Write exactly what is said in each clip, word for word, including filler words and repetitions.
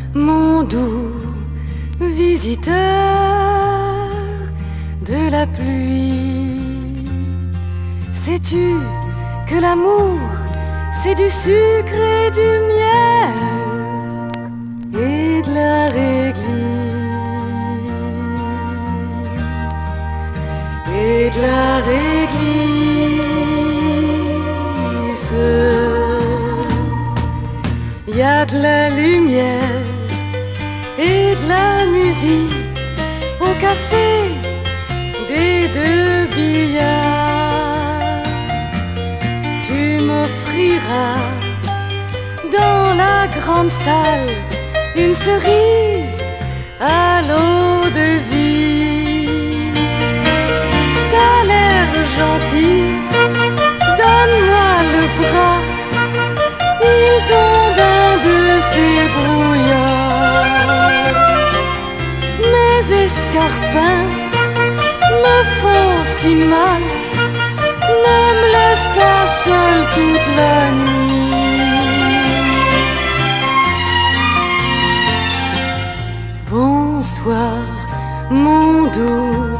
mon doux visiteur de la pluie. Sais-tu que l'amour, c'est du sucre et du miel et de la réglisse et de la réglisse. Il y a de la lumière et de la musique au café des deux billards. Tu m'offriras dans la grande salle une cerise à l'eau de vie. T'as l'air gentil, donne-moi le bras. Il tombe un de ces brouillards. Mes escarpins me font si mal. Ne me laisse pas seul toute la nuit. Bonsoir, mon doux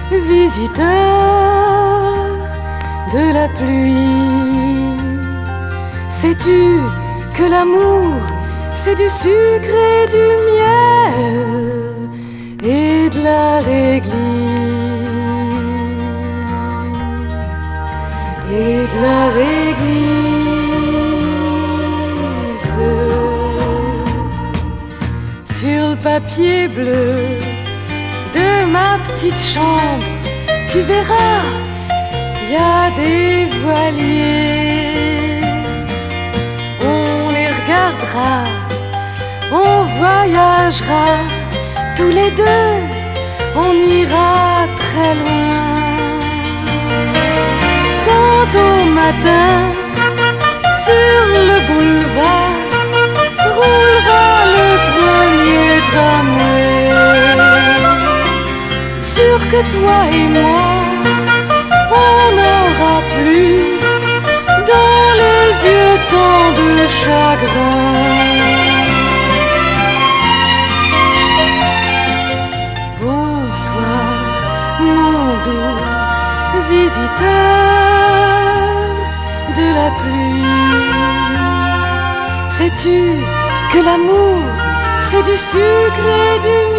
visiteur de la pluie. Sais-tu que l'amour, c'est du sucre et du miel et de la réglisse et de la réglisse. Sur le papier bleu de ma petite chambre, tu verras, il y a des voiliers. On voyagera tous les deux, on ira très loin. Quand au matin, sur le boulevard, roulera le premier tramway, sûr que toi et moi, on n'aura plus dans les yeux tant de chagrin. Bonsoir, mon doux visiteur de la pluie. Sais-tu que l'amour, c'est du sucre et du